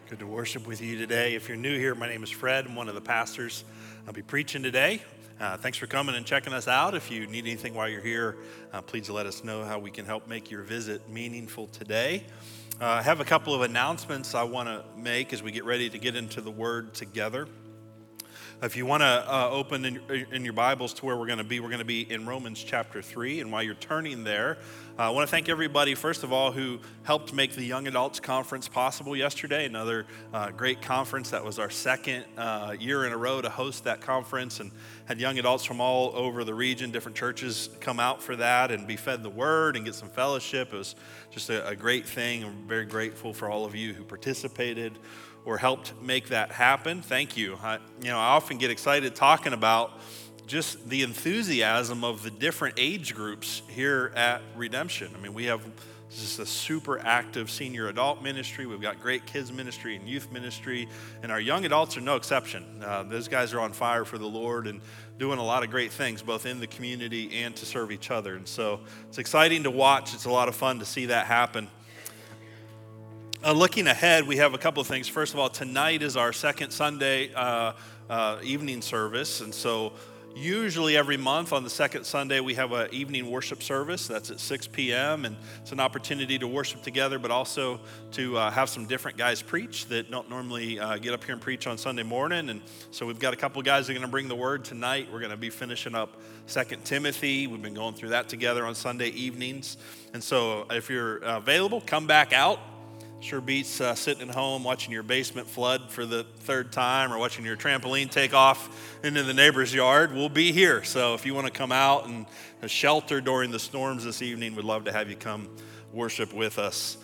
Good to worship with you today. If you're new here, my name is Fred. I'm one of the pastors. I'll be preaching today. Thanks for coming and checking us out. If you need anything while you're here, please let us know how we can help make your visit meaningful today. I have a couple of announcements I want to make as we get ready to get into the Word together. If you want to open in your Bibles to where we're going to be in Romans chapter 3. And while you're turning there, I want to thank everybody, first of all, who helped make the Young Adults Conference possible yesterday. Another great conference. That was our second year in a row to host that conference, and had young adults from all over the region, different churches, come out for that and be fed the Word and get some fellowship. It was just a great thing. I'm very grateful for all of you who participated or helped make that happen. Thank you. I often get excited talking about just the enthusiasm of the different age groups here at Redemption. I mean, we have just a super active senior adult ministry. We've got great kids ministry and youth ministry, and our young adults are no exception. Those guys are on fire for the Lord and doing a lot of great things, both in the community and to serve each other. And so it's exciting to watch. It's a lot of fun to see that happen. Looking ahead, we have a couple of things. First of all, tonight is our second Sunday evening service. And so usually every month on the second Sunday, we have an evening worship service. That's at 6 p.m. And it's an opportunity to worship together, but also to have some different guys preach that don't normally get up here and preach on Sunday morning. And so we've got a couple of guys that are going to bring the word tonight. We're going to be finishing up 2 Timothy. We've been going through that together on Sunday evenings. And so if you're available, come back out. Sure beats sitting at home watching your basement flood for the third time or watching your trampoline take off into the neighbor's yard. We'll be here. So if you want to come out and shelter during the storms this evening, we'd love to have you come worship with us.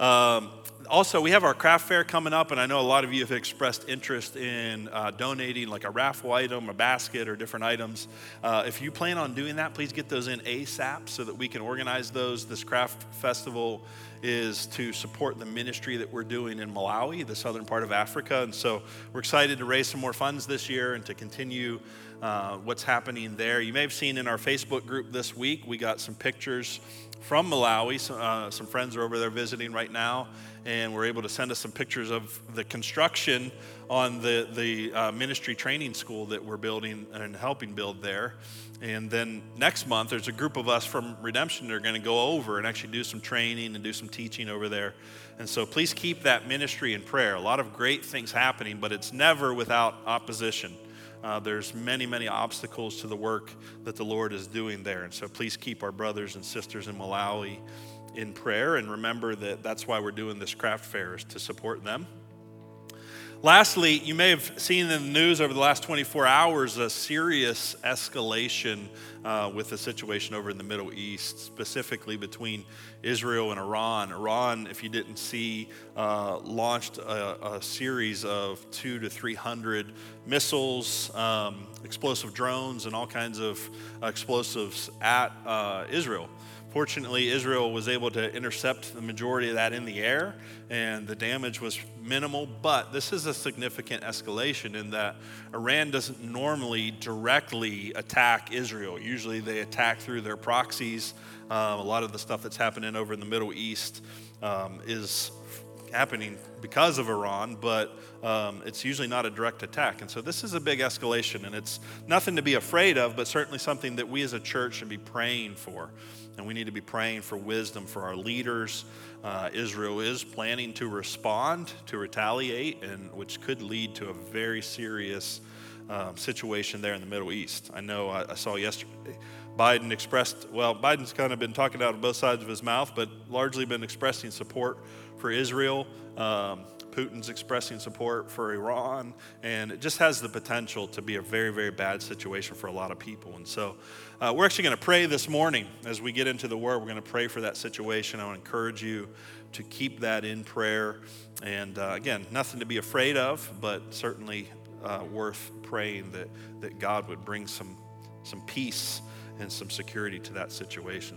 Also, we have our craft fair coming up, and I know a lot of you have expressed interest in donating like a raffle item, a basket, or different items. If you plan on doing that, please get those in ASAP so that we can organize those. This craft festival is to support the ministry that we're doing in Malawi, the southern part of Africa. And so we're excited to raise some more funds this year and to continue what's happening there. You may have seen in our Facebook group this week, we got some pictures from Malawi. Some friends are over there visiting right now, and we're able to send us some pictures of the construction on the ministry training school that we're building and helping build there. And then next month, there's a group of us from Redemption that are going to go over and actually do some training and do some teaching over there. And so please keep that ministry in prayer. A lot of great things happening, but it's never without opposition. There's many, many obstacles to the work that the Lord is doing there. And so please keep our brothers and sisters in Malawi in prayer, and remember that that's why we're doing this craft fair, is to support them. Lastly, you may have seen in the news over the last 24 hours a serious escalation with the situation over in the Middle East, specifically between Israel and Iran. Iran, if you didn't see, launched a series of 200 to 300 missiles, explosive drones, and all kinds of explosives at Israel. Fortunately, Israel was able to intercept the majority of that in the air, and the damage was minimal. But this is a significant escalation in that Iran doesn't normally directly attack Israel. Usually they attack through their proxies. A lot of the stuff that's happening over in the Middle East is happening because of Iran, but it's usually not a direct attack. And so this is a big escalation, and it's nothing to be afraid of, but certainly something that we as a church should be praying for. And we need to be praying for wisdom for our leaders. Israel is planning to respond, to retaliate, and which could lead to a very serious situation there in the Middle East. I know I saw yesterday Biden's kind of been talking out of both sides of his mouth, but largely been expressing support for Israel. Putin's expressing support for Iran, and it just has the potential to be a very, very bad situation for a lot of people. And so we're actually going to pray this morning as we get into the Word. We're going to pray for that situation. I want to encourage you to keep that in prayer. And again, nothing to be afraid of, but certainly worth praying that God would bring some peace and some security to that situation.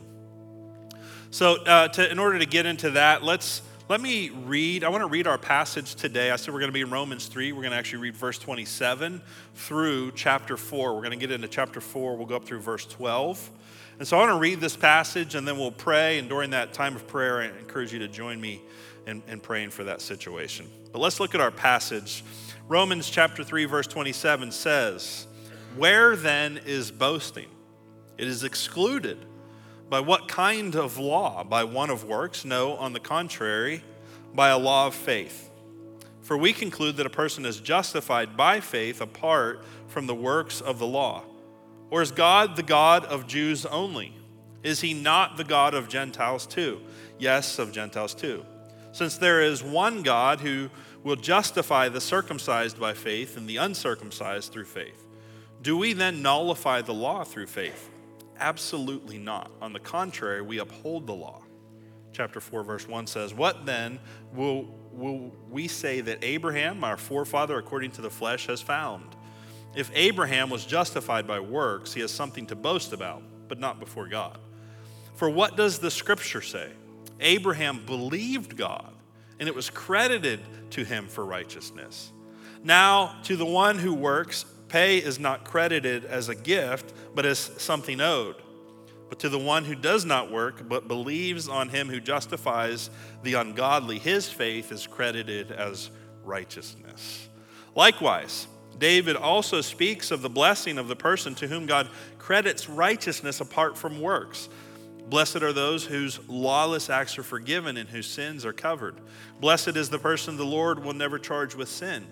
So in order to get into that, let me read. I want to read our passage today. I said we're going to be in Romans 3. We're going to actually read verse 27 through chapter 4. We're going to get into chapter 4. We'll go up through verse 12. And so I want to read this passage, and then we'll pray. And during that time of prayer, I encourage you to join me and praying for that situation. But let's look at our passage. Romans chapter 3, verse 27 says, "Where then is boasting? It is excluded. By what kind of law? By one of works? No, on the contrary, by a law of faith. For we conclude that a person is justified by faith apart from the works of the law. Or is God the God of Jews only? Is he not the God of Gentiles too? Yes, of Gentiles too. Since there is one God who will justify the circumcised by faith and the uncircumcised through faith. Do we then nullify the law through faith? Absolutely not. On the contrary, we uphold the law." Chapter 4, verse 1 says, "What then will we say that Abraham, our forefather according to the flesh, has found? If Abraham was justified by works, he has something to boast about, but not before God. For what does the scripture say? Abraham believed God, and it was credited to him for righteousness. Now, to the one who works, pay is not credited as a gift, but as something owed. But to the one who does not work, but believes on him who justifies the ungodly, his faith is credited as righteousness. Likewise, David also speaks of the blessing of the person to whom God credits righteousness apart from works. Blessed are those whose lawless acts are forgiven and whose sins are covered. Blessed is the person the Lord will never charge with sin.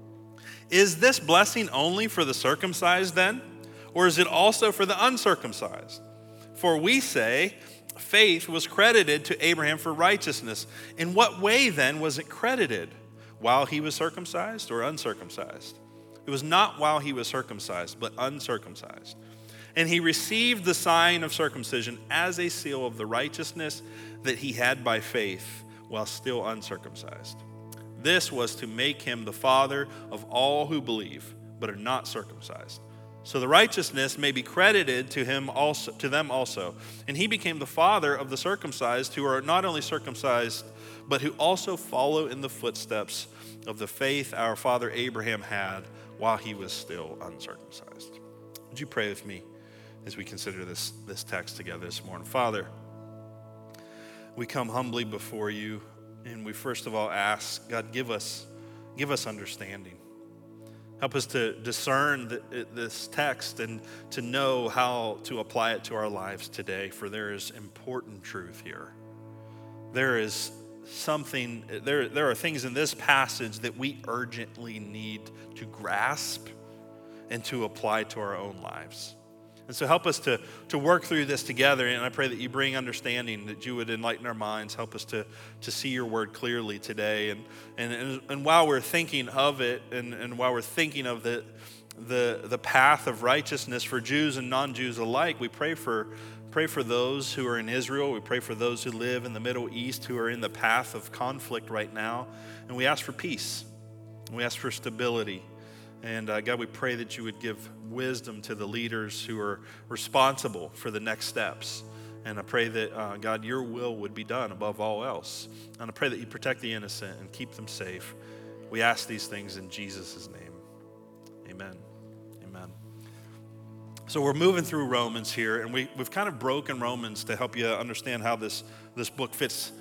Is this blessing only for the circumcised then? Or is it also for the uncircumcised? For we say, faith was credited to Abraham for righteousness. In what way then was it credited? While he was circumcised or uncircumcised? It was not while he was circumcised, but uncircumcised. And he received the sign of circumcision as a seal of the righteousness that he had by faith while still uncircumcised. This was to make him the father of all who believe, but are not circumcised. So the righteousness may be credited to them also. And he became the father of the circumcised who are not only circumcised, but who also follow in the footsteps of the faith our father Abraham had while he was still uncircumcised. Would you pray with me as we consider this text together this morning? Father, we come humbly before you, and we first of all ask, God, give us understanding. Help us to discern this text and to know how to apply it to our lives today, for there is important truth here. There are things in this passage that we urgently need to grasp and to apply to our own lives. And so help us to work through this together, and I pray that you bring understanding, that you would enlighten our minds, help us to see your word clearly today. And while we're thinking of it, and while we're thinking of the path of righteousness for Jews and non-Jews alike, we pray for those who are in Israel. We pray for those who live in the Middle East who are in the path of conflict right now. And we ask for peace. We ask for stability. And God, we pray that you would give wisdom to the leaders who are responsible for the next steps. And I pray that, God, your will would be done above all else. And I pray that you protect the innocent and keep them safe. We ask these things in Jesus' name. Amen. Amen. So we're moving through Romans here, and we've kind of broken Romans to help you understand how this book fits.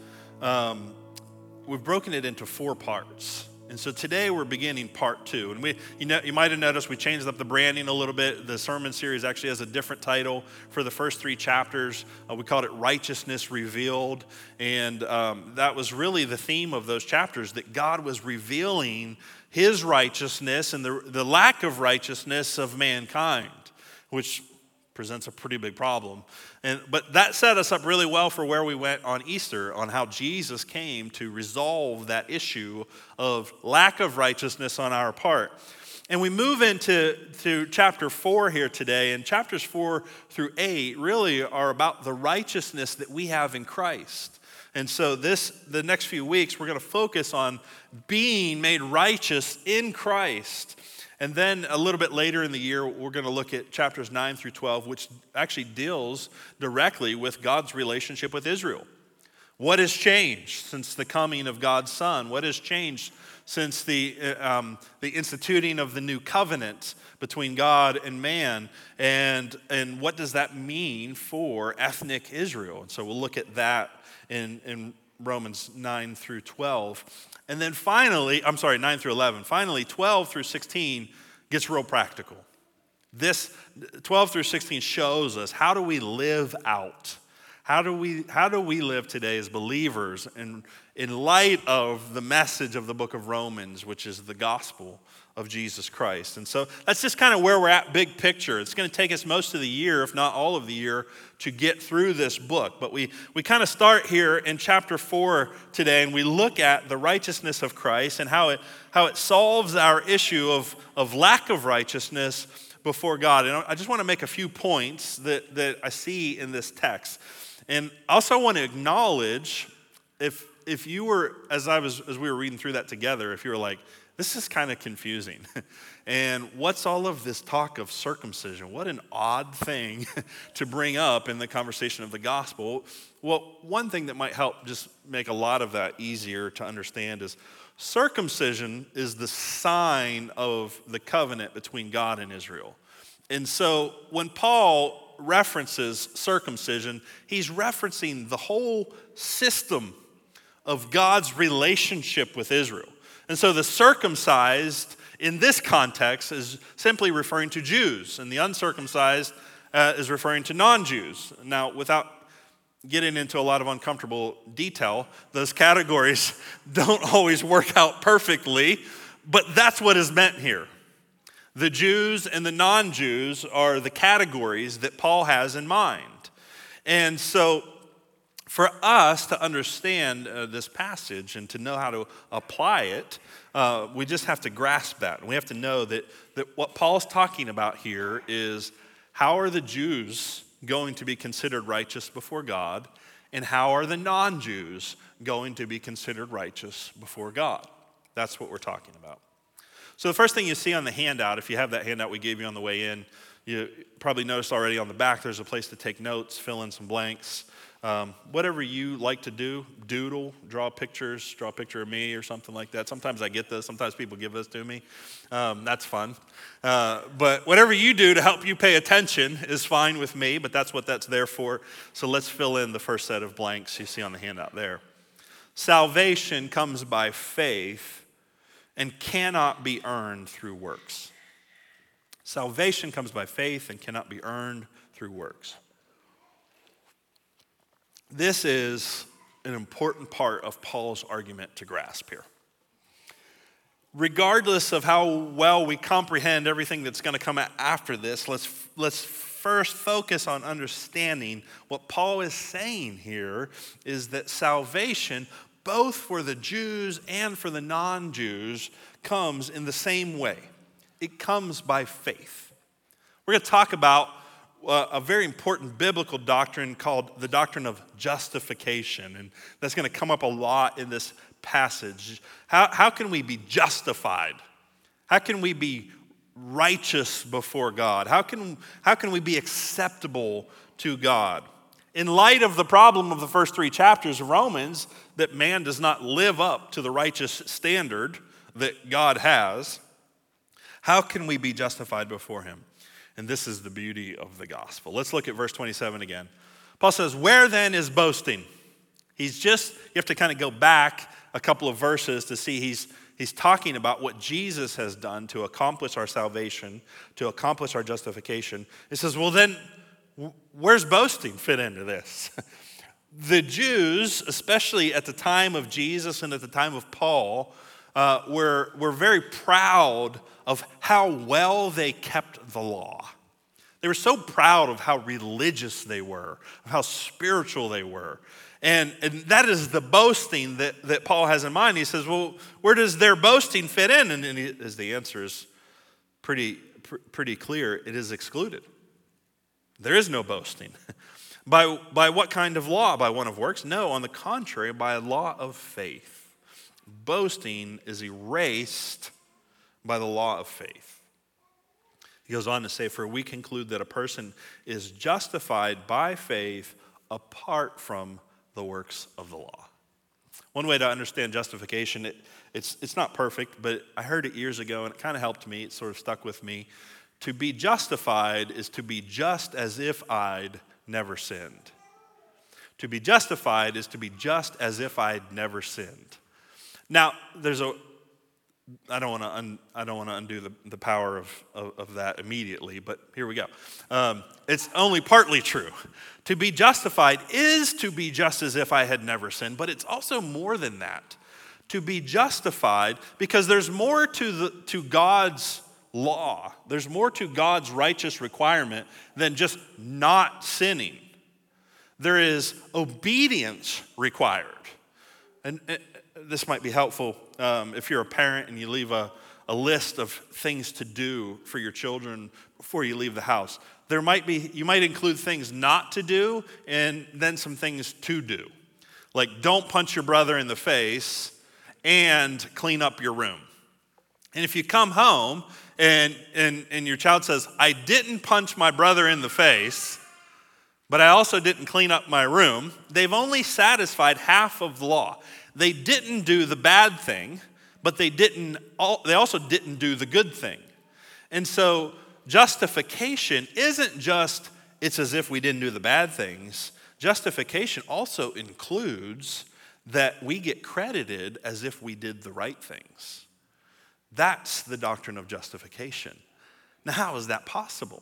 We've broken it into 4 parts. And so today we're beginning part 2. And you might have noticed we changed up the branding a little bit. The sermon series actually has a different title for the first 3 chapters. We called it Righteousness Revealed. And that was really the theme of those chapters, that God was revealing his righteousness and the lack of righteousness of mankind, which presents a pretty big problem. But that set us up really well for where we went on Easter, on how Jesus came to resolve that issue of lack of righteousness on our part. And we move into chapter 4 here today, and chapters 4 through 8 really are about the righteousness that we have in Christ. And so the next few weeks, we're going to focus on being made righteous in Christ. And then a little bit later in the year, we're going to look at chapters 9 through 12, which actually deals directly with God's relationship with Israel. What has changed since the coming of God's Son? What has changed since the instituting of the new covenant between God and man? And what does that mean for ethnic Israel? And so we'll look at that in Romans 9 through 12. And then finally, 9 through 11. Finally, 12 through 16 gets real practical. This 12 through 16 shows us how do we live out? How do we live today as believers in light of the message of the book of Romans, which is the gospel of Jesus Christ? And so that's just kind of where we're at, big picture. It's going to take us most of the year, if not all of the year, to get through this book. But we kind of start here in chapter 4 today, and we look at the righteousness of Christ and how it solves our issue of lack of righteousness before God. And I just want to make a few points that I see in this text. And I also want to acknowledge if you were, as we were reading through that together, if you were like, this is kind of confusing. And what's all of this talk of circumcision? What an odd thing to bring up in the conversation of the gospel. Well, one thing that might help just make a lot of that easier to understand is circumcision is the sign of the covenant between God and Israel. And so when Paul references circumcision, he's referencing the whole system of God's relationship with Israel. And so the circumcised in this context is simply referring to Jews, and the uncircumcised is referring to non-Jews. Now, without getting into a lot of uncomfortable detail, those categories don't always work out perfectly, but that's what is meant here. The Jews and the non-Jews are the categories that Paul has in mind. And so for us to understand this passage and to know how to apply it, we just have to grasp that. And we have to know that what Paul's talking about here is how are the Jews going to be considered righteous before God, and how are the non-Jews going to be considered righteous before God? That's what we're talking about. So the first thing you see on the handout, if you have that handout we gave you on the way in, you probably noticed already on the back there's a place to take notes, fill in some blanks. Whatever you like to do, doodle, draw pictures, draw a picture of me or something like that. Sometimes I get this, sometimes people give this to me. That's fun. But whatever you do to help you pay attention is fine with me, but that's what that's there for. So let's fill in the first set of blanks you see on the handout there. Salvation comes by faith and cannot be earned through works. Salvation comes by faith and cannot be earned through works. This is an important part of Paul's argument to grasp here. Regardless of how well we comprehend everything that's going to come after this, let's first focus on understanding what Paul is saying here is that salvation, both for the Jews and for the non-Jews, comes in the same way. It comes by faith. We're going to talk about a very important biblical doctrine called the doctrine of justification, and that's going to come up a lot in this passage. How can we be justified? How can we be righteous before God? How can we be acceptable to God? In light of the problem of the first 3 chapters of Romans, that man does not live up to the righteous standard that God has, how can we be justified before him? And this is the beauty of the gospel. Let's look at verse 27 again. Paul says, where then is boasting? You have to kind of go back a couple of verses to see he's talking about what Jesus has done to accomplish our salvation, to accomplish our justification. He says, well then, where's boasting fit into this? The Jews, especially at the time of Jesus and at the time of Paul, were very proud of how well they kept the law. They were so proud of how religious they were, of how spiritual they were. And that is the boasting that Paul has in mind. He says, well, where does their boasting fit in? And the answer is pretty clear. It is excluded. There is no boasting. By what kind of law? By one of works? No, on the contrary, by a law of faith. Boasting is erased by the law of faith. He goes on to say, for we conclude that a person is justified by faith apart from the works of the law. One way to understand justification, it's not perfect, but I heard it years ago and it kind of helped me. It sort of stuck with me. To be justified is to be just as if I'd never sinned. To be justified is to be just as if I'd never sinned. Now, I don't want to undo the power of that immediately, but here we go. It's only partly true. To be justified is to be just as if I had never sinned, but it's also more than that. To be justified, because there's more to God's law. There's more to God's righteous requirement than just not sinning. There is obedience required. And this might be helpful if you're a parent and you leave a list of things to do for your children before you leave the house. You might include things not to do and then some things to do. Like don't punch your brother in the face and clean up your room. And if you come home and your child says, I didn't punch my brother in the face, but I also didn't clean up my room, they've only satisfied half of the law. They didn't do the bad thing, but they also didn't do the good thing. And so justification isn't just, it's as if we didn't do the bad things. Justification also includes that we get credited as if we did the right things. That's the doctrine of justification. Now, how is that possible?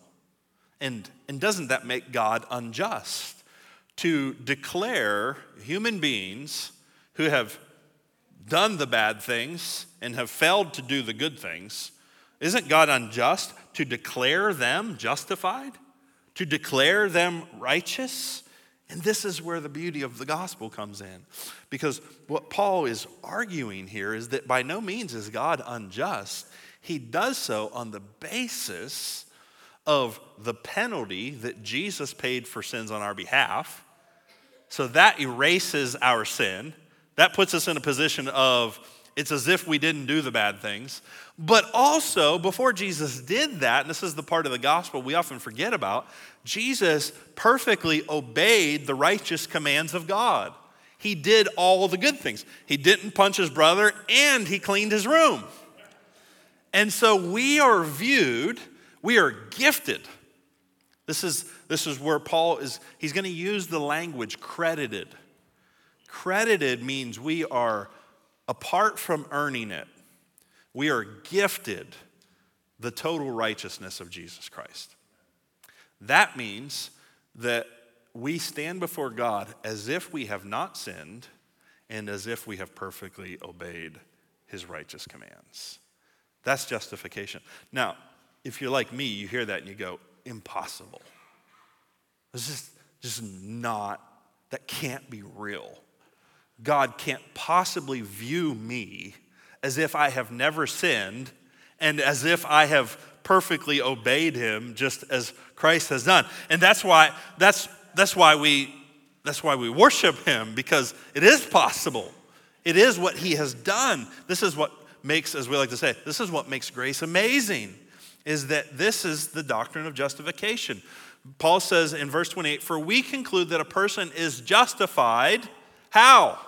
And doesn't that make God unjust to declare human beings who have done the bad things and have failed to do the good things? Isn't God unjust to declare them justified? To declare them righteous? And this is where the beauty of the gospel comes in. Because what Paul is arguing here is that by no means is God unjust. He does so on the basis of the penalty that Jesus paid for sins on our behalf. So that erases our sin. That puts us in a position of it's as if we didn't do the bad things. But also, before Jesus did that, and this is the part of the gospel we often forget about, Jesus perfectly obeyed the righteous commands of God. He did all the good things. He didn't punch his brother, and he cleaned his room. And so we are gifted. This is where Paul he's going to use the language credited. Credited means we are, apart from earning it, we are gifted the total righteousness of Jesus Christ. That means that we stand before God as if we have not sinned and as if we have perfectly obeyed his righteous commands. That's justification. Now, if you're like me, you hear that and you go, impossible. This is just not, that can't be real. God can't possibly view me as if I have never sinned and as if I have perfectly obeyed him just as Christ has done. And that's why we worship him, because it is possible. It is what he has done. This is what makes, as we like to say, this is what makes grace amazing, is that this is the doctrine of justification. Paul says in verse 28, for we conclude that a person is justified. How?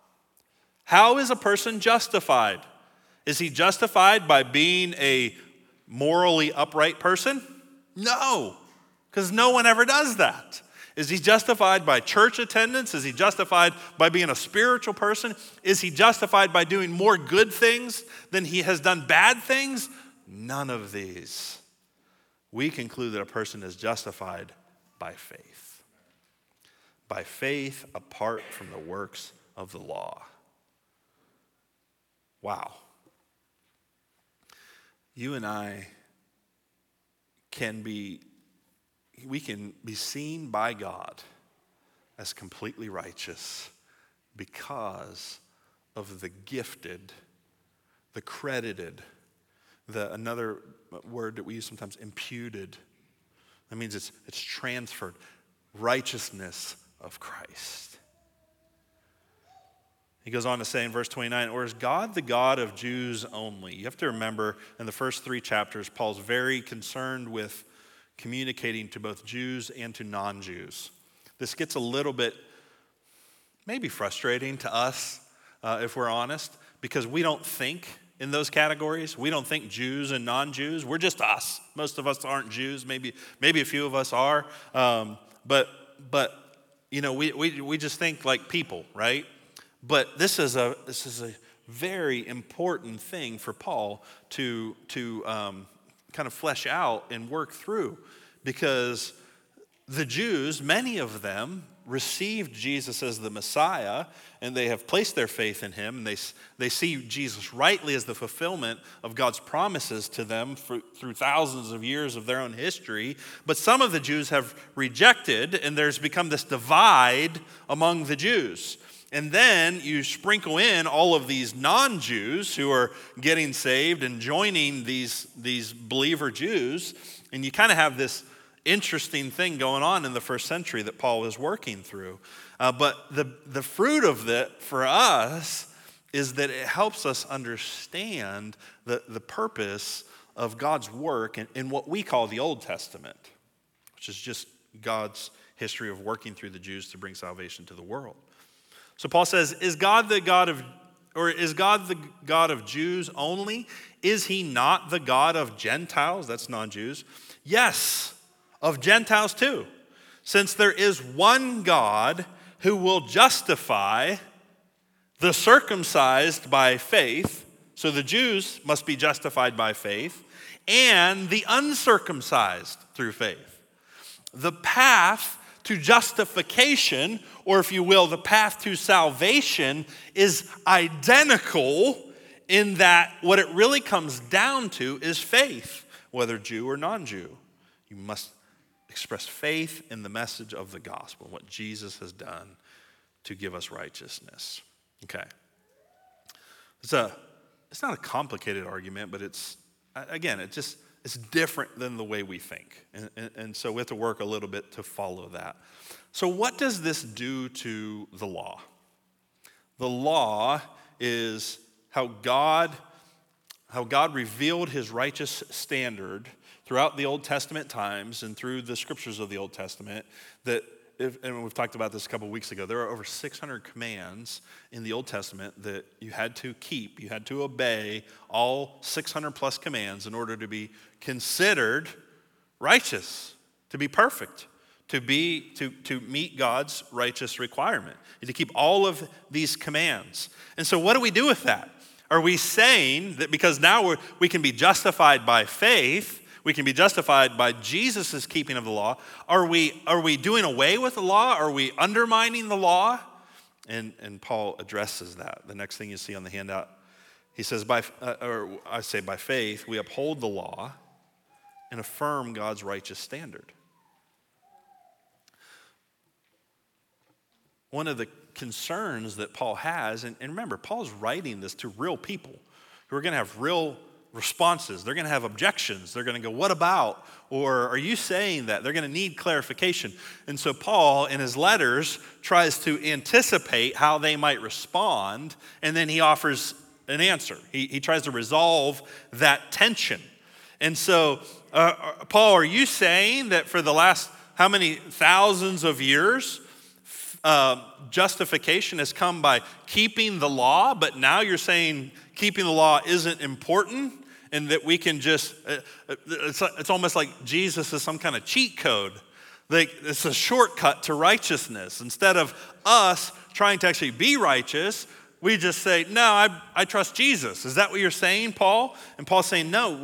How is a person justified? Is he justified by being a morally upright person? No, because no one ever does that. Is he justified by church attendance? Is he justified by being a spiritual person? Is he justified by doing more good things than he has done bad things? None of these. We conclude that a person is justified by faith. By faith apart from the works of the law. Wow. You and I can be seen by God as completely righteous because of the gifted, the credited, another word that we use sometimes, imputed. That means it's transferred. Righteousness of Christ. He goes on to say in verse 29, or is God the God of Jews only? You have to remember in the first 3 chapters, Paul's very concerned with communicating to both Jews and to non-Jews. This gets a little bit maybe frustrating to us, if we're honest, because we don't think in those categories. We don't think Jews and non-Jews. We're just us. Most of us aren't Jews. Maybe a few of us are. But we just think like people, right? But this is a very important thing for Paul to kind of flesh out and work through, because the Jews, many of them, received Jesus as the Messiah, and they have placed their faith in him, and they see Jesus rightly as the fulfillment of God's promises to them through thousands of years of their own history. But some of the Jews have rejected, and there's become this divide among the Jews. And then you sprinkle in all of these non-Jews who are getting saved and joining these believer Jews, and you kind of have this interesting thing going on in the first century that Paul was working through. But the fruit of that for us is that it helps us understand the purpose of God's work in what we call the Old Testament, which is just God's history of working through the Jews to bring salvation to the world. So Paul says, is God the God of Jews only? Is he not the God of Gentiles? That's non-Jews. Yes, of Gentiles too, since there is one God who will justify the circumcised by faith, so the Jews must be justified by faith, and the uncircumcised through faith. The path to justification, or if you will, the path to salvation, is identical in that what it really comes down to is faith, whether Jew or non-Jew. You must express faith in the message of the gospel, what Jesus has done to give us righteousness. Okay. It's not a complicated argument, but it's different than the way we think. And so we have to work a little bit to follow that. So what does this do to the law? The law is how God revealed his righteous standard throughout the Old Testament times and through the scriptures of the Old Testament, and we've talked about this a couple of weeks ago, there are over 600 commands in the Old Testament that you had to keep. You had to obey all 600 plus commands in order to be considered righteous, to be perfect, to meet God's righteous requirement, and to keep all of these commands. And so what do we do with that? Are we saying that because now we can be justified by faith, we can be justified by Jesus' keeping of the law, are we doing away with the law? Are we undermining the law? And Paul addresses that. The next thing you see on the handout, he says, by faith, we uphold the law and affirm God's righteous standard. One of the concerns that Paul has, and remember, Paul's writing this to real people who are going to have real responses. They're going to have objections. They're going to go, what about? Or are you saying that? They're going to need clarification. And so Paul, in his letters, tries to anticipate how they might respond, and then he offers an answer. He tries to resolve that tension. And so, Paul, are you saying that for the last how many thousands of years, justification has come by keeping the law, but now you're saying keeping the law isn't important, and that we can just, it's almost like Jesus is some kind of cheat code. Like it's a shortcut to righteousness. Instead of us trying to actually be righteous, we just say, no, I trust Jesus. Is that what you're saying, Paul? And Paul's saying, no,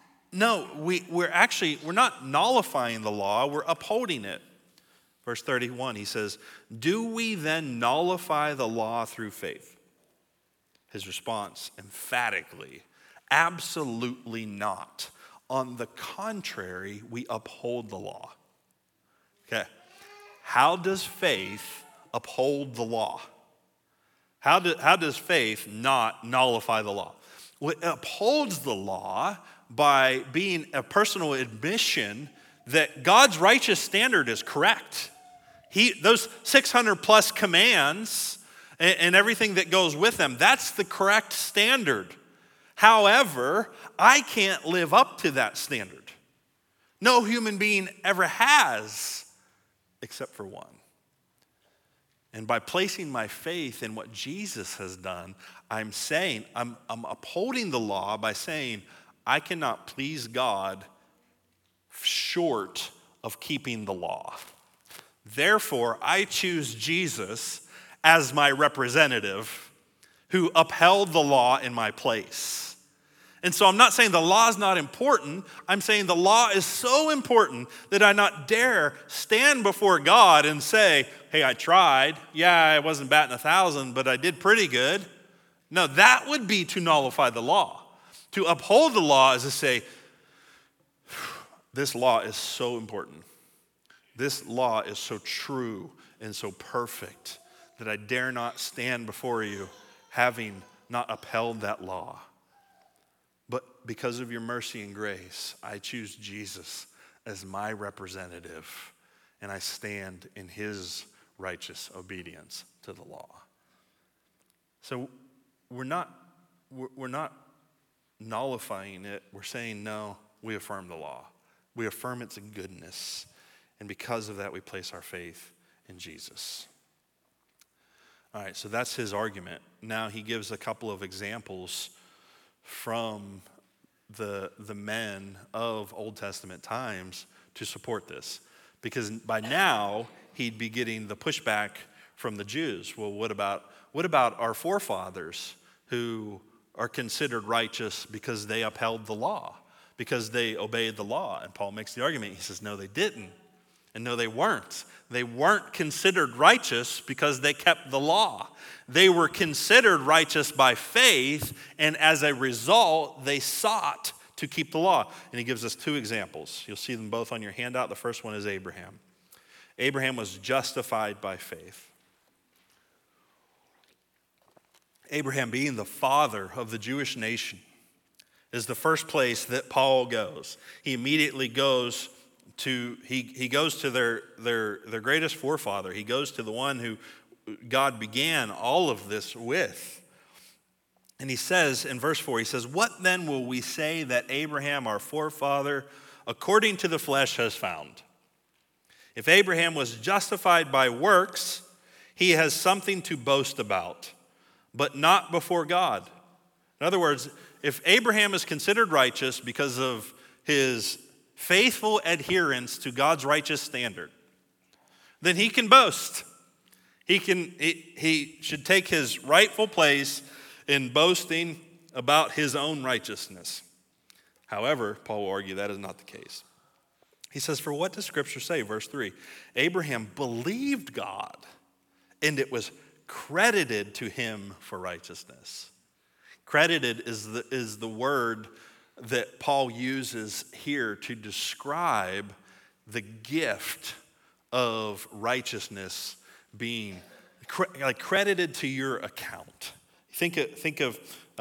we're not nullifying the law, we're upholding it. Verse 31, he says, do we then nullify the law through faith? His response, emphatically, absolutely not. On the contrary, we uphold the law. Okay, how does faith uphold the law? How does faith not nullify the law? Well, it upholds the law by being a personal admission that God's righteous standard is correct. Those 600 plus commands and everything that goes with them, that's the correct standard. However, I can't live up to that standard. No human being ever has, except for one. And by placing my faith in what Jesus has done, I'm upholding the law by saying, I cannot please God short of keeping the law. Therefore, I choose Jesus as my representative who upheld the law in my place. And so I'm not saying the law is not important. I'm saying the law is so important that I not dare stand before God and say, hey, I tried. Yeah, I wasn't batting 1,000, but I did pretty good. No, that would be to nullify the law. To uphold the law is to say, this law is so important. This law is so true and so perfect that I dare not stand before you having not upheld that law. But because of your mercy and grace, I choose Jesus as my representative, and I stand in his righteous obedience to the law. So we're not nullifying it. We're saying, no, we affirm the law. We affirm its goodness. And because of that, we place our faith in Jesus. All right, so that's his argument. Now he gives a couple of examples from the men of Old Testament times to support this. Because by now, he'd be getting the pushback from the Jews. Well, what about our forefathers who are considered righteous because they upheld the law, because they obeyed the law? And Paul makes the argument. He says, no, they didn't. And no, they weren't. They weren't considered righteous because they kept the law. They were considered righteous by faith, and as a result, they sought to keep the law. And he gives us two examples. You'll see them both on your handout. The first one is Abraham. Abraham was justified by faith. Abraham, being the father of the Jewish nation, is the first place that Paul goes. He immediately goes to their greatest forefather. He goes to the one who God began all of this with. And he says in verse 4, he says, what then will we say that Abraham, our forefather, according to the flesh has found? If Abraham was justified by works, he has something to boast about, but not before God. In other words, if Abraham is considered righteous because of his faithful adherence to God's righteous standard, then he can boast. He should take his rightful place in boasting about his own righteousness. However, Paul will argue that is not the case. He says, for what does Scripture say? Verse 3, Abraham believed God, and it was credited to him for righteousness. Credited is the word that Paul uses here to describe the gift of righteousness being credited to your account. Think of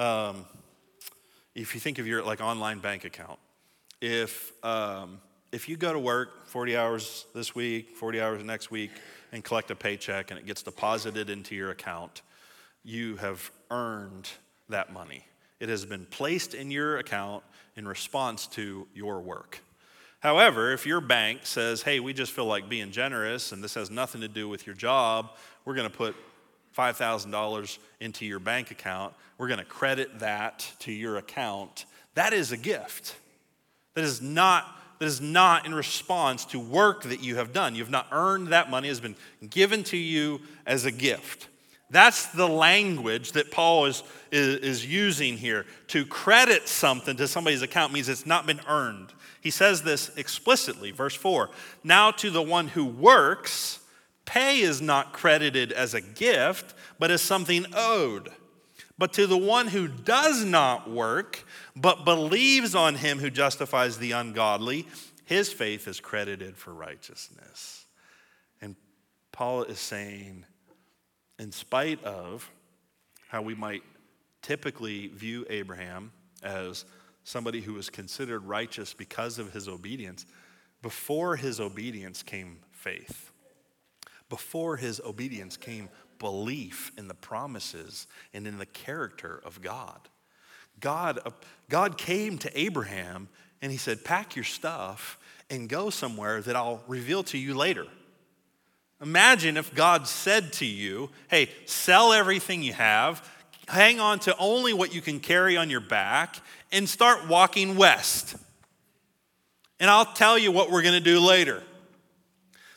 if you think of your online bank account. If you go to work 40 hours this week, 40 hours next week, and collect a paycheck and it gets deposited into your account, you have earned that money. It has been placed in your account in response to your work. However, if your bank says, hey, we just feel like being generous and this has nothing to do with your job, we're going to put $5,000 into your bank account, we're going to credit that to your account, that is a gift. That is not in response to work that you have done. You have not earned that money. It has been given to you as a gift. That's the language that Paul is using here. To credit something to somebody's account means it's not been earned. He says this explicitly, verse 4. Now to the one who works, pay is not credited as a gift, but as something owed. But to the one who does not work, but believes on him who justifies the ungodly, his faith is credited for righteousness. And Paul is saying, in spite of how we might typically view Abraham as somebody who was considered righteous because of his obedience, before his obedience came faith. Before his obedience came belief in the promises and in the character of God. God came to Abraham and he said, pack your stuff and go somewhere that I'll reveal to you later. Imagine if God said to you, hey, sell everything you have, hang on to only what you can carry on your back, and start walking west. And I'll tell you what we're going to do later.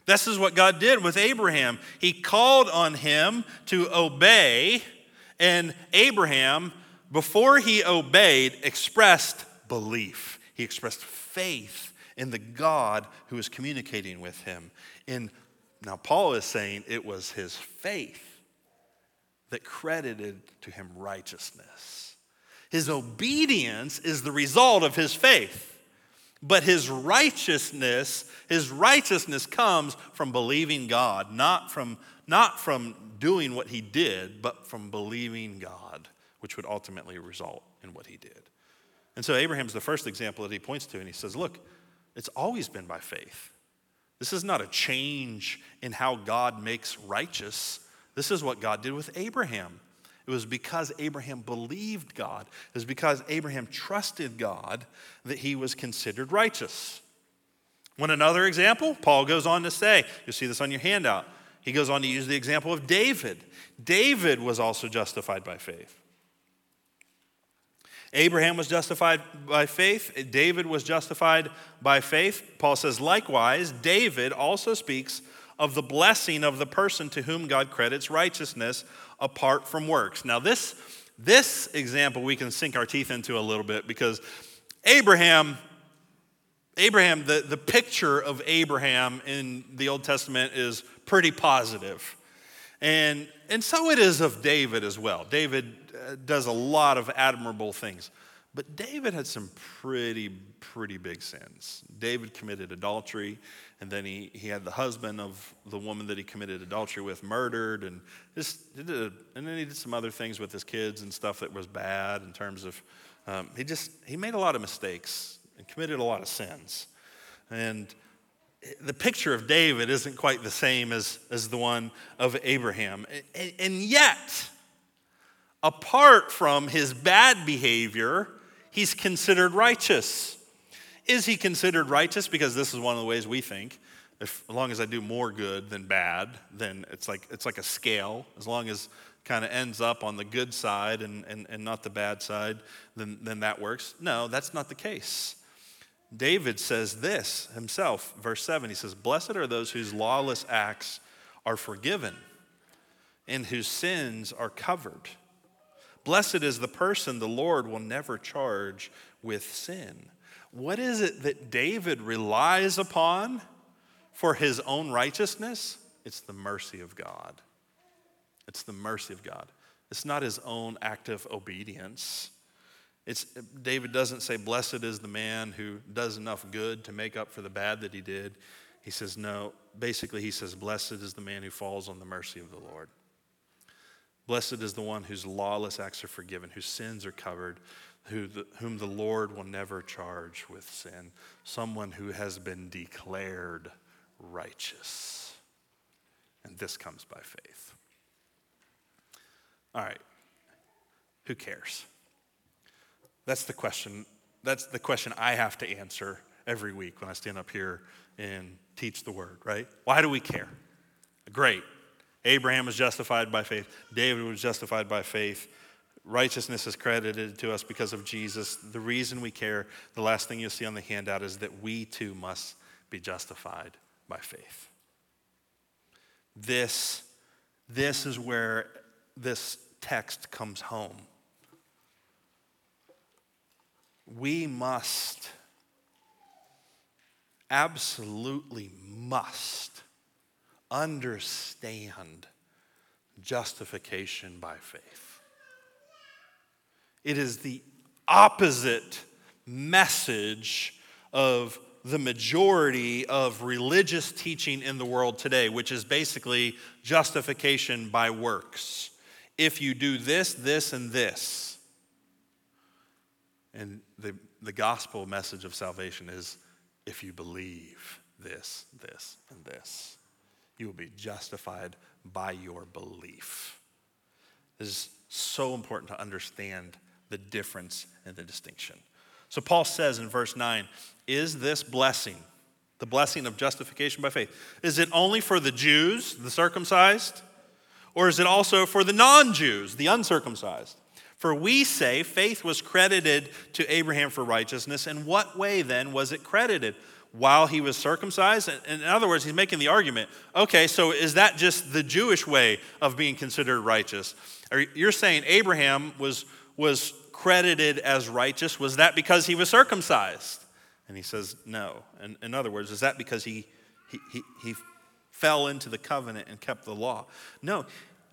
This is what God did with Abraham. He called on him to obey, and Abraham, before he obeyed, expressed belief. He expressed faith in the God who was communicating with him. And now Paul is saying it was his faith that credited to him righteousness. His obedience is the result of his faith. But his righteousness comes from believing God, not from doing what he did, but from believing God, which would ultimately result in what he did. And so Abraham's the first example that he points to, and he says, look, it's always been by faith. This is not a change in how God makes righteous. This is what God did with Abraham. It was because Abraham believed God. It was because Abraham trusted God that he was considered righteous. Want another example? Paul goes on to say, you'll see this on your handout. He goes on to use the example of David. David was also justified by faith. Abraham was justified by faith. David was justified by faith. Paul says, likewise, David also speaks of the blessing of the person to whom God credits righteousness apart from works. Now this example we can sink our teeth into a little bit, because Abraham, the picture of Abraham in the Old Testament is pretty positive. And so it is of David as well. David does a lot of admirable things. But David had some pretty big sins. David committed adultery, and then he had the husband of the woman that he committed adultery with murdered, and then he did some other things with his kids and stuff that was bad in terms of, he made a lot of mistakes and committed a lot of sins. And the picture of David isn't quite the same as the one of Abraham. And yet, apart from his bad behavior, he's considered righteous. Is he considered righteous? Because this is one of the ways we think. As long as I do more good than bad, then it's like a scale. As long as kind of ends up on the good side and not the bad side, then that works. No, that's not the case. David says this himself, verse 7, he says, blessed are those whose lawless acts are forgiven and whose sins are covered. Blessed is the person the Lord will never charge with sin. What is it that David relies upon for his own righteousness? It's the mercy of God. It's the mercy of God. It's not his own active obedience. David doesn't say, blessed is the man who does enough good to make up for the bad that he did. He says, no. Basically, he says, blessed is the man who falls on the mercy of the Lord. Blessed is the one whose lawless acts are forgiven, whose sins are covered, whom the Lord will never charge with sin. Someone who has been declared righteous. And this comes by faith. All right. Who cares? That's the question. That's the question I have to answer every week when I stand up here and teach the word, right? Why do we care? Great. Abraham was justified by faith. David was justified by faith. Righteousness is credited to us because of Jesus. The reason we care, the last thing you'll see on the handout, is that we too must be justified by faith. This is where this text comes home. We must, absolutely must, understand justification by faith. It is the opposite message of the majority of religious teaching in the world today, which is basically justification by works. If you do this, this, and this. And the gospel message of salvation is, if you believe this, this, and this, you will be justified by your belief. This is so important to understand the difference and the distinction. So Paul says in verse 9, is this blessing, the blessing of justification by faith, is it only for the Jews, the circumcised, or is it also for the non-Jews, the uncircumcised? For we say faith was credited to Abraham for righteousness. In what way then was it credited? while he was circumcised? In other words, he's making the argument, okay, so is that just the Jewish way of being considered righteous? You're saying Abraham was credited as righteous. Was that because he was circumcised? And he says, no. And in other words, is that because he fell into the covenant and kept the law? No.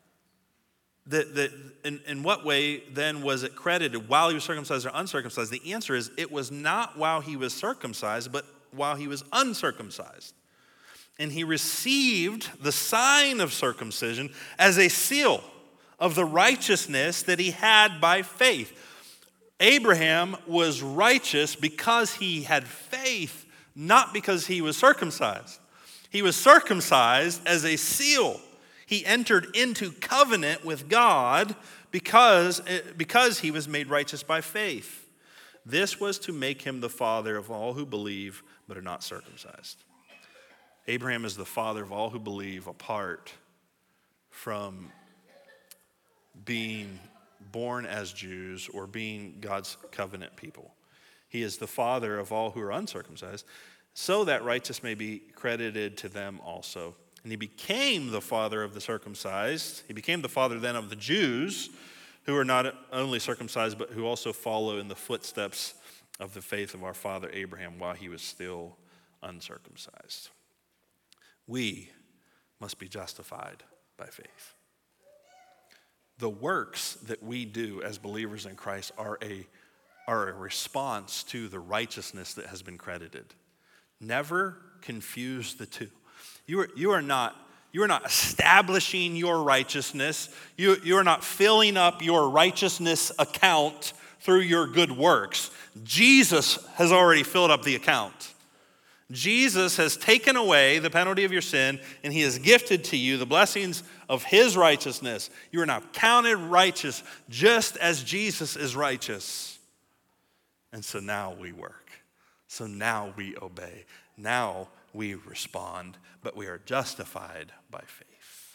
In what way then was it credited, while he was circumcised or uncircumcised? The answer is it was not while he was circumcised, but while he was uncircumcised. And he received the sign of circumcision as a seal of the righteousness that he had by faith. Abraham was righteous because he had faith, not because he was circumcised. He was circumcised as a seal. He entered into covenant with God because he was made righteous by faith. This was to make him the father of all who believe but are not circumcised. Abraham is the father of all who believe apart from being born as Jews or being God's covenant people. He is the father of all who are uncircumcised, so that righteousness may be credited to them also. And he became the father of the circumcised. He became the father then of the Jews, who are not only circumcised, but who also follow in the footsteps of the faith of our father Abraham while he was still uncircumcised. We must be justified by faith. The works that we do as believers in Christ are a response to the righteousness that has been credited. Never confuse the two. You are not establishing your righteousness. You are not filling up your righteousness account through your good works. Jesus has already filled up the account. Jesus has taken away the penalty of your sin, and he has gifted to you the blessings of his righteousness. You are now counted righteous just as Jesus is righteous. And so now we work. So now we obey. Now we respond, but we are justified by faith.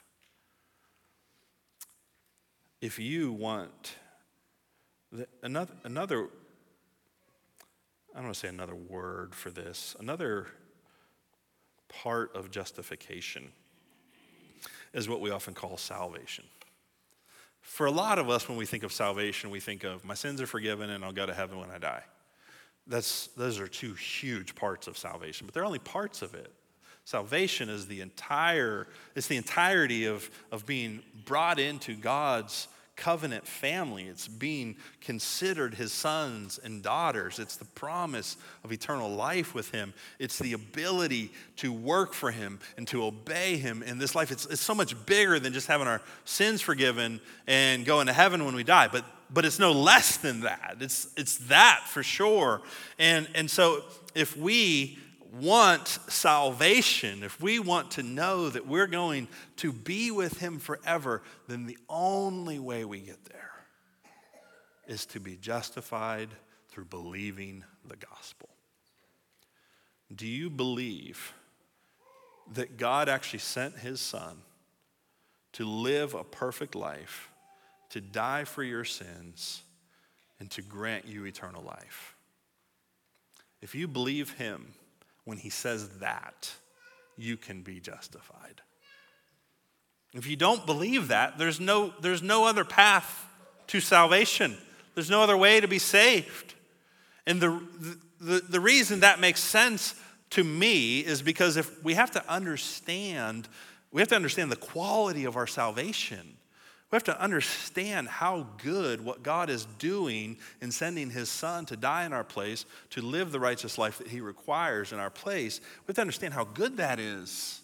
If you want another I don't want to say another word for this. Another part of justification is what we often call salvation. For a lot of us, when we think of salvation, we think of my sins are forgiven and I'll go to heaven when I die. Those are two huge parts of salvation, but they're only parts of it. Salvation is the entirety of being brought into God's covenant family. It's being considered his sons and daughters. It's the promise of eternal life with him. It's the ability to work for him and to obey him in this life. It's so much bigger than just having our sins forgiven and going to heaven when we die. But it's no less than that. It's that for sure. And so if we want salvation, if we want to know that we're going to be with him forever, then the only way we get there is to be justified through believing the gospel. Do you believe that God actually sent his son to live a perfect life, to die for your sins, and to grant you eternal life? If you believe him, when he says that, you can be justified. If you don't believe that, there's no other path to salvation. There's no other way to be saved. And the reason that makes sense to me is because if we have to understand the quality of our salvation. We have to understand how good what God is doing in sending his son to die in our place, to live the righteous life that he requires in our place. We have to understand how good that is.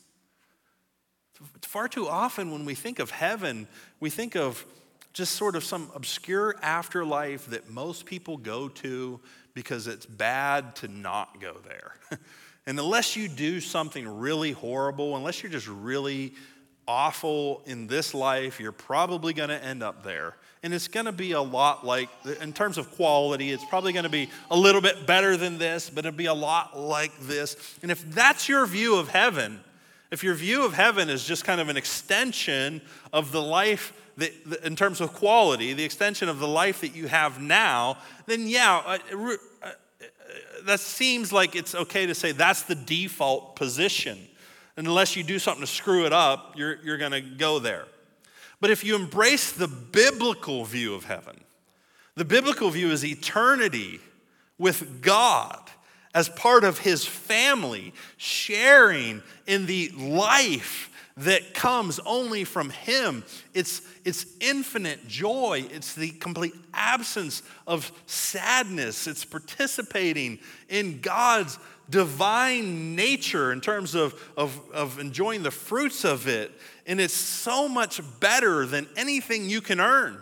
Far too often when we think of heaven, we think of just sort of some obscure afterlife that most people go to because it's bad to not go there. And unless you do something really horrible, unless you're just really awful in this life, you're probably going to end up there. And it's going to be a lot like, in terms of quality, it's probably going to be a little bit better than this, but it'll be a lot like this. And if that's your view of heaven, if your view of heaven is just kind of an extension of the life that, in terms of quality, the extension of the life that you have now, then that seems like it's okay to say that's the default position. And unless you do something to screw it up, you're going to go there. But if you embrace the biblical view of heaven, the biblical view is eternity with God as part of his family, sharing in the life that comes only from him. It's infinite joy. It's the complete absence of sadness. It's participating in God's divine nature in terms of enjoying the fruits of it. And it's so much better than anything you can earn.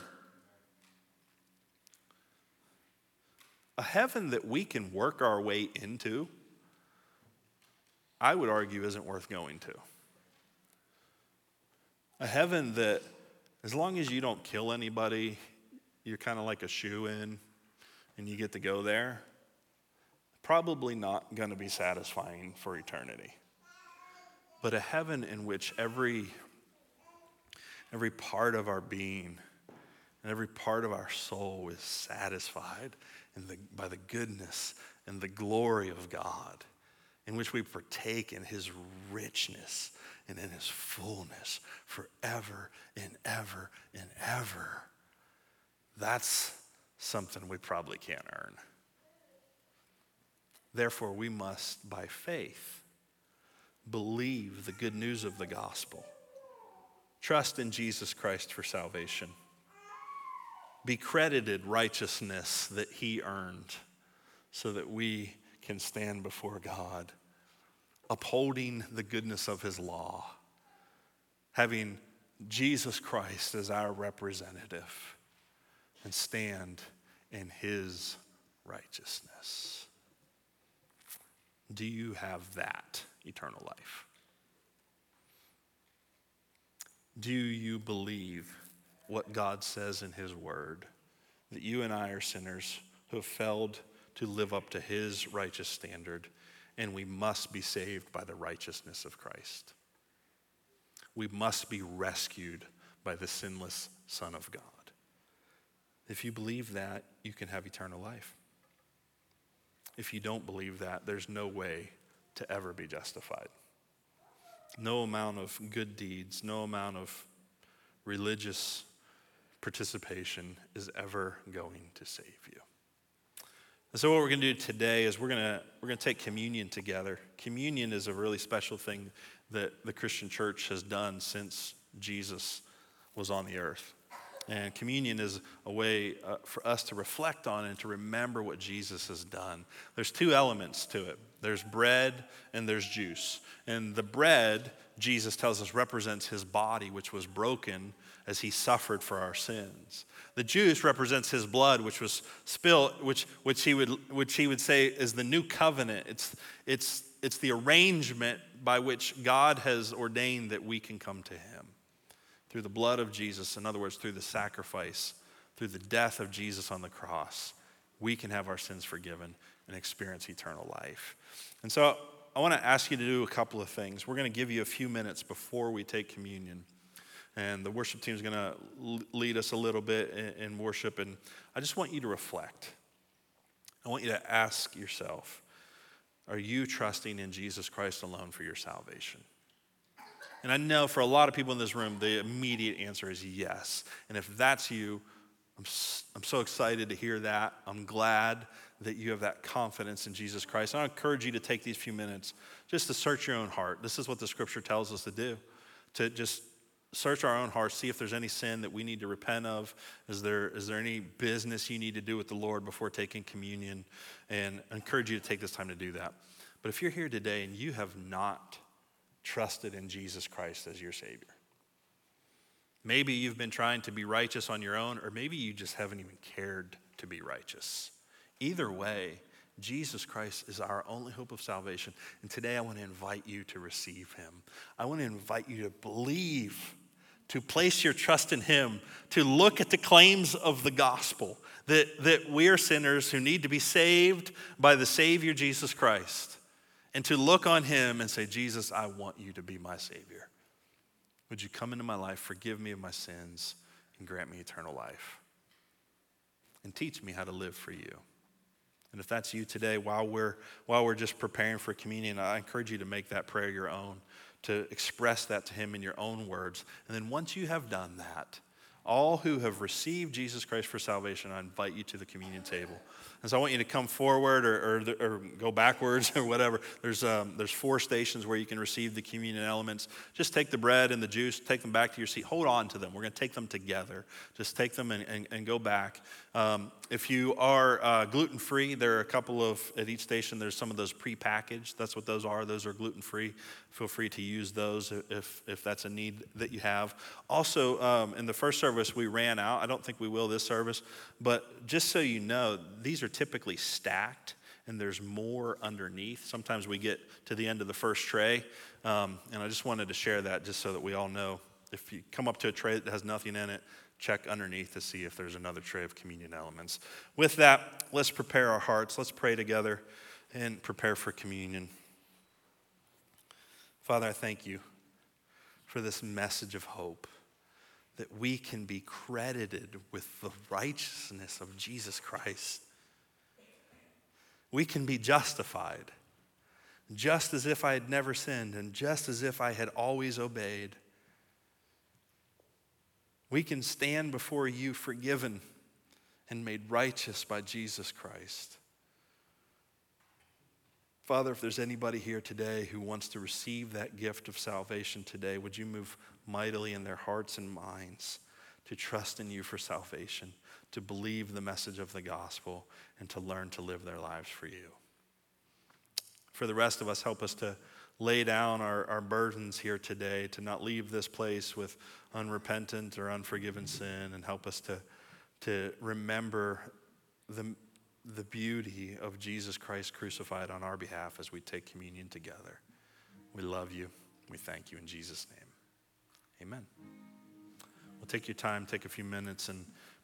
A heaven that we can work our way into, I would argue, isn't worth going to. A heaven that, as long as you don't kill anybody, you're kind of like a shoo-in and you get to go there, probably not going to be satisfying for eternity. But a heaven in which every part of our being and every part of our soul is satisfied by the goodness and the glory of God, in which we partake in his richness and in his fullness forever and ever and ever. That's something we probably can't earn. Therefore, we must, by faith, believe the good news of the gospel. Trust in Jesus Christ for salvation. Be credited righteousness that he earned so that we can stand before God, upholding the goodness of his law, having Jesus Christ as our representative, and stand in his righteousness. Do you have that eternal life? Do you believe what God says in his word, that you and I are sinners who have failed to live up to his righteous standard, and we must be saved by the righteousness of Christ? We must be rescued by the sinless Son of God. If you believe that, you can have eternal life. If you don't believe that, there's no way to ever be justified. No amount of good deeds, no amount of religious participation is ever going to save you. And so what we're going to do today is we're going to take communion together. Communion is a really special thing that the Christian church has done since Jesus was on the earth. And communion is a way for us to reflect on and to remember what Jesus has done. There's two elements to it. There's bread and there's juice. And the bread, Jesus tells us, represents his body, which was broken as he suffered for our sins. The juice represents his blood, which was spilled, which he would say is the new covenant. It's the arrangement by which God has ordained that we can come to him. Through the blood of Jesus, in other words, through the sacrifice, through the death of Jesus on the cross, we can have our sins forgiven and experience eternal life. And so I want to ask you to do a couple of things. We're going to give you a few minutes before we take communion. And the worship team is going to lead us a little bit in worship. And I just want you to reflect. I want you to ask yourself, are you trusting in Jesus Christ alone for your salvation? And I know for a lot of people in this room, the immediate answer is yes. And if that's you, I'm so excited to hear that. I'm glad that you have that confidence in Jesus Christ. And I encourage you to take these few minutes just to search your own heart. This is what the scripture tells us to do, to just search our own hearts, see if there's any sin that we need to repent of. Is there any business you need to do with the Lord before taking communion? And I encourage you to take this time to do that. But if you're here today and you have not trusted in Jesus Christ as your Savior, maybe you've been trying to be righteous on your own, or maybe you just haven't even cared to be righteous. Either way, Jesus Christ is our only hope of salvation. And today I want to invite you to receive him. I want to invite you to believe, to place your trust in him, to look at the claims of the gospel, that we are sinners who need to be saved by the Savior Jesus Christ, and to look on him and say, Jesus, I want you to be my Savior. Would you come into my life, forgive me of my sins, and grant me eternal life? And teach me how to live for you. And if that's you today, while we're just preparing for communion, I encourage you to make that prayer your own, to express that to him in your own words. And then once you have done that, all who have received Jesus Christ for salvation, I invite you to the communion table. And so I want you to come forward or go backwards or whatever. There's 4 stations where you can receive the communion elements. Just take the bread and the juice, take them back to your seat. Hold on to them. We're going to take them together. Just take them and go back. If you are gluten-free, there are a couple of, at each station, there's some of those pre-packaged. That's what those are. Those are gluten-free. Feel free to use those if that's a need that you have. Also, in the first service, we ran out. I don't think we will this service. But just so you know, these are typically stacked, and there's more underneath. Sometimes we get to the end of the first tray, and I just wanted to share that just so that we all know. If you come up to a tray that has nothing in it, check underneath to see if there's another tray of communion elements. With that, let's prepare our hearts. Let's pray together and prepare for communion. Father, I thank you for this message of hope, that we can be credited with the righteousness of Jesus Christ. We can be justified, just as if I had never sinned and just as if I had always obeyed. We can stand before you forgiven and made righteous by Jesus Christ. Father, if there's anybody here today who wants to receive that gift of salvation today, would you move mightily in their hearts and minds to trust in you for salvation, to believe the message of the gospel, and to learn to live their lives for you. For the rest of us, help us to lay down our burdens here today, to not leave this place with unrepentant or unforgiven sin, and help us to remember the beauty of Jesus Christ crucified on our behalf as we take communion together. We love you. We thank you in Jesus' name. Amen. Well, take your time, take a few minutes, and